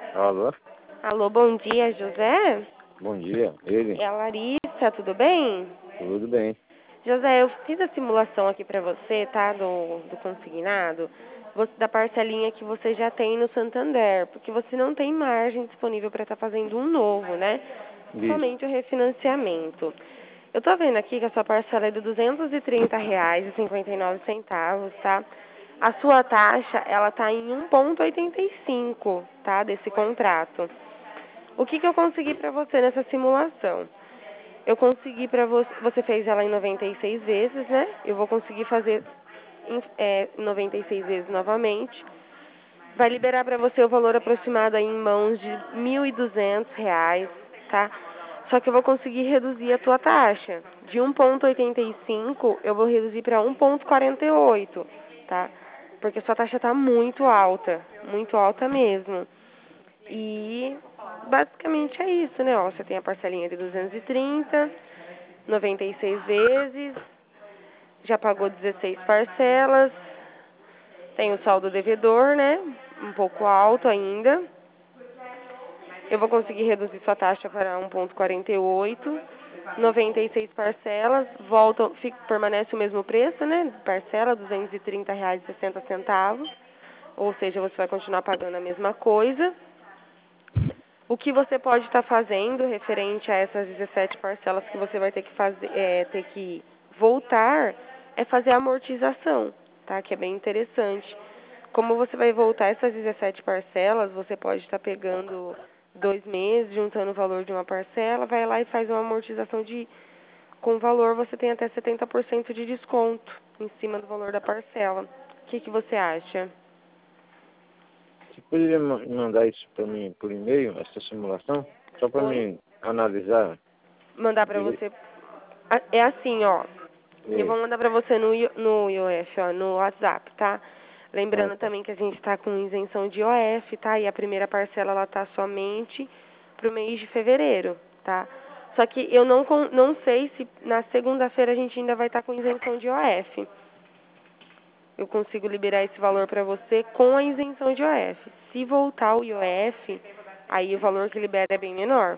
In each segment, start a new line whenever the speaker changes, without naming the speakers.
Alô?
Alô, bom dia, José?
Bom dia. Ele?
É a Larissa, tudo bem?
Tudo bem.
José, eu fiz a simulação aqui pra você, tá? Do consignado, da parcelinha que você já tem no Santander, porque você não tem margem disponível para estar fazendo um novo, né?
Isso.
Somente o refinanciamento. Eu tô vendo aqui que a sua parcela é de R$ 230,59, tá? A sua taxa, ela tá em 1,85, tá? Desse contrato. O que eu consegui para você nessa simulação? Eu consegui para você, você fez ela em 96 vezes, né? Eu vou conseguir fazer em 96 vezes novamente. Vai liberar para você o valor aproximado aí em mãos de R$ 1.200, tá? Só que eu vou conseguir reduzir a tua taxa. De 1,85 eu vou reduzir para 1,48, tá? Porque a sua taxa está muito alta mesmo. E basicamente é isso, né? Ó, você tem a parcelinha de 230, 96 vezes, já pagou 16 parcelas, tem o saldo devedor, né? Um pouco alto ainda. Eu vou conseguir reduzir sua taxa para 1,48, 96 parcelas, permanece o mesmo preço, né? Parcela, R$ 230,60, ou seja, você vai continuar pagando a mesma coisa. O que você pode estar fazendo referente a essas 17 parcelas que você vai ter que ter que voltar, é fazer a amortização, tá? Que é bem interessante. Como você vai voltar essas 17 parcelas, você pode estar pegando 2 meses, juntando o valor de uma parcela, vai lá e faz uma amortização com o valor, você tem até 70% de desconto em cima do valor da parcela. O que você acha?
Você poderia mandar isso para mim por e-mail, essa simulação? Só para
Oi?
mim analisar
Mandar pra
direito?
você. É assim, ó. Eu vou
Isso.
mandar pra você no IOF, ó, no WhatsApp, tá?
Ah,
Lembrando
tá.
também que a gente tá com isenção de IOF, tá? E a primeira parcela, ela tá somente pro mês de fevereiro, tá? Só que eu não sei se na segunda-feira a gente ainda vai estar com isenção de IOF. Eu consigo liberar esse valor pra você com a isenção de IOF. Se voltar o IOF, aí o valor que libera é bem menor.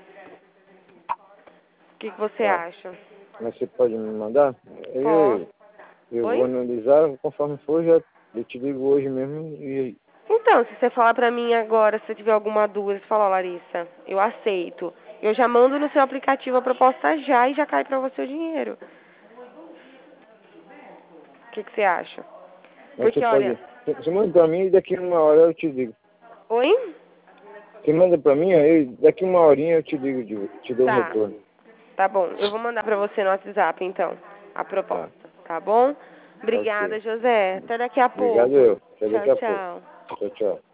O que você
Tá.
acha?
Mas você pode me mandar?
Posso.
Eu vou
Oi?
analisar, conforme for, eu te ligo hoje mesmo e...
Então, se você falar pra mim agora, se você tiver alguma dúvida, você fala, Larissa, eu aceito. Eu já mando no seu aplicativo a proposta já e já cai pra você o dinheiro. O que você acha?
Mas você
Porque, olha...
pode... Você manda para mim e daqui a uma hora eu te ligo.
Oi?
Você manda para mim, aí daqui uma horinha eu te ligo, te dou um
Tá.
retorno.
Tá bom. Eu vou mandar pra você no WhatsApp, então, a
Tá.
proposta. Tá bom?
Ok.
Obrigada, José. Até daqui a
Obrigado
pouco.
eu. Até
Tchau,
daqui a pouco.
tchau.
Tchau, tchau.